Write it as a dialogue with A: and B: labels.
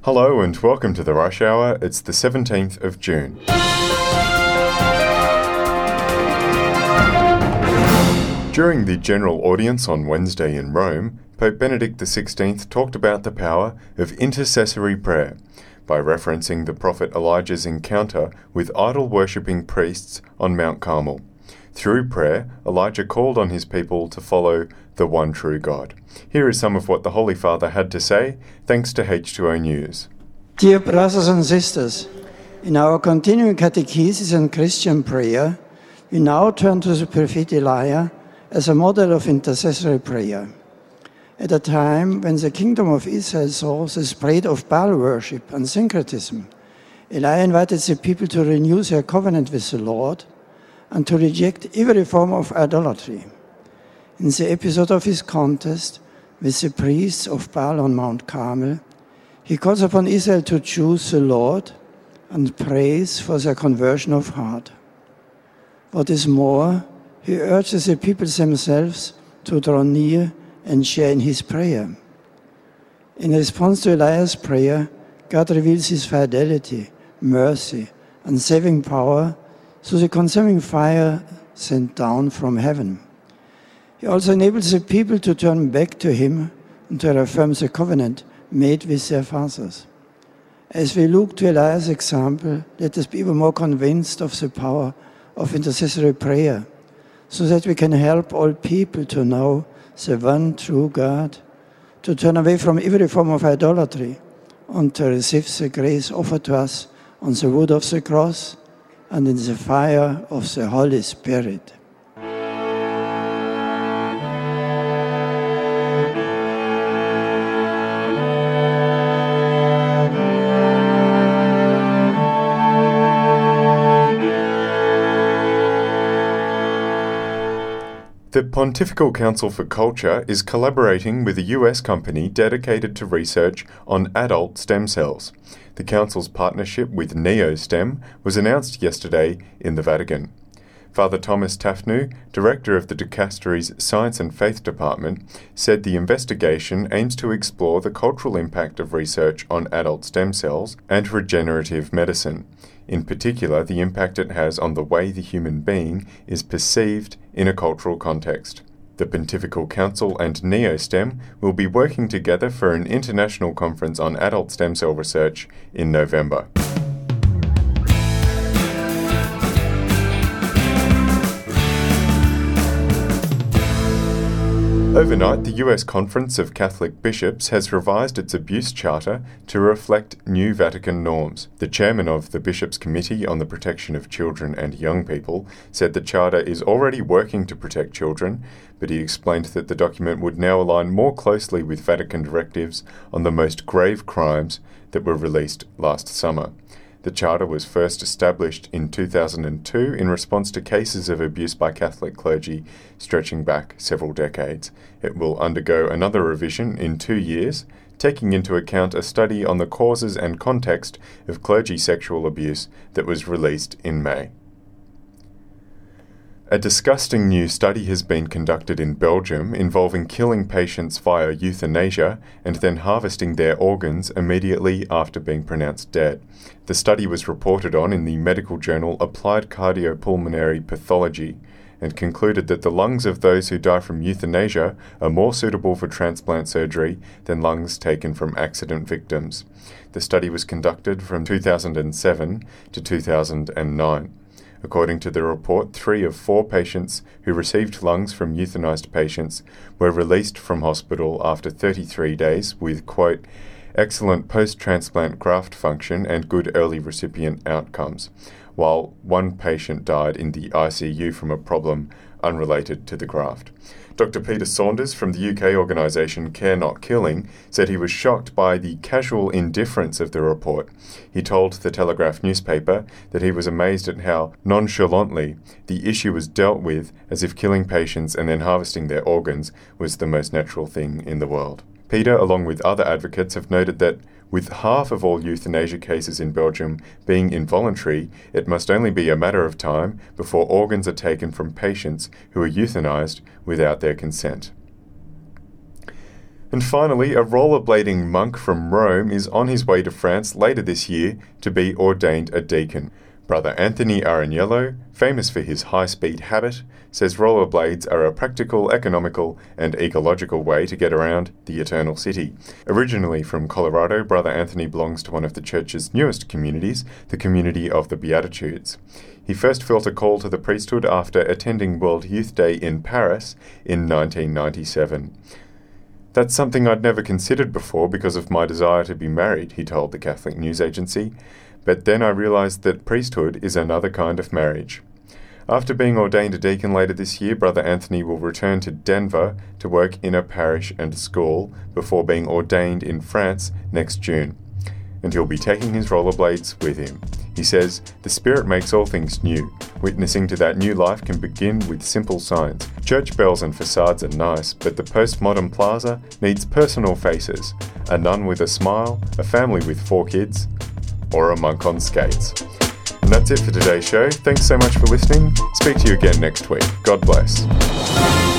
A: Hello and welcome to the Rush Hour. It's the 17th of June. During the general audience on Wednesday in Rome, Pope Benedict XVI talked about the power of intercessory prayer by referencing the prophet Elijah's encounter with idol-worshipping priests on Mount Carmel. Through prayer, Elijah called on his people to follow the one true God. Here is some of what the Holy Father had to say, thanks to H2O News.
B: Dear brothers and sisters, in our continuing catechesis and Christian prayer, we now turn to the prophet Elijah as a model of intercessory prayer. At a time when the kingdom of Israel saw the spread of Baal worship and syncretism, Elijah invited the people to renew their covenant with the Lord and to reject every form of idolatry. In the episode of his contest with the priests of Baal on Mount Carmel, he calls upon Israel to choose the Lord and prays for their conversion of heart. What is more, he urges the people themselves to draw near and share in his prayer. In response to Elijah's prayer, God reveals his fidelity, mercy, and saving power through the consuming fire sent down from heaven. He also enables the people to turn back to him and to affirm the covenant made with their fathers. As we look to Elijah's example, let us be even more convinced of the power of intercessory prayer, so that we can help all people to know the one true God, to turn away from every form of idolatry, and to receive the grace offered to us on the wood of the cross and in the fire of the Holy Spirit.
A: The Pontifical Council for Culture is collaborating with a US company dedicated to research on adult stem cells. The Council's partnership with NeoStem was announced yesterday in the Vatican. Father Thomas Tafnu, director of the Dicastery's Science and Faith Department, said the investigation aims to explore the cultural impact of research on adult stem cells and regenerative medicine. In particular, the impact it has on the way the human being is perceived in a cultural context. The Pontifical Council and NeoStem will be working together for an international conference on adult stem cell research in November. Overnight, the US Conference of Catholic Bishops has revised its abuse charter to reflect new Vatican norms. The chairman of the Bishops' Committee on the Protection of Children and Young People said the charter is already working to protect children, but he explained that the document would now align more closely with Vatican directives on the most grave crimes that were released last summer. The charter was first established in 2002 in response to cases of abuse by Catholic clergy stretching back several decades. It will undergo another revision in 2 years, taking into account a study on the causes and context of clergy sexual abuse that was released in May. A disgusting new study has been conducted in Belgium involving killing patients via euthanasia and then harvesting their organs immediately after being pronounced dead. The study was reported on in the medical journal Applied Cardiopulmonary Pathology and concluded that the lungs of those who die from euthanasia are more suitable for transplant surgery than lungs taken from accident victims. The study was conducted from 2007 to 2009. According to the report, 3 of 4 patients who received lungs from euthanized patients were released from hospital after 33 days with, quote, excellent post-transplant graft function and good early recipient outcomes, while 1 patient died in the ICU from a problem unrelated to the graft. Dr. Peter Saunders from the UK organisation Care Not Killing said he was shocked by the casual indifference of the report. He told the Telegraph newspaper that he was amazed at how nonchalantly the issue was dealt with, as if killing patients and then harvesting their organs was the most natural thing in the world. Peter, along with other advocates, have noted that with half of all euthanasia cases in Belgium being involuntary, it must only be a matter of time before organs are taken from patients who are euthanized without their consent. And finally, a rollerblading monk from Rome is on his way to France later this year to be ordained a deacon. Brother Anthony Araniello, famous for his high-speed habit, says rollerblades are a practical, economical, and ecological way to get around the Eternal City. Originally from Colorado, Brother Anthony belongs to one of the church's newest communities, the community of the Beatitudes. He first felt a call to the priesthood after attending World Youth Day in Paris in 1997. "That's something I'd never considered before because of my desire to be married," he told the Catholic News Agency. "But then I realised that priesthood is another kind of marriage." After being ordained a deacon later this year, Brother Anthony will return to Denver to work in a parish and school before being ordained in France next June. And he'll be taking his rollerblades with him. He says, "The Spirit makes all things new. Witnessing to that new life can begin with simple signs. Church bells and facades are nice, but the postmodern plaza needs personal faces. A nun with a smile, a family with 4 kids, or a monk on skates." And that's it for today's show. Thanks so much for listening. Speak to you again next week. God bless.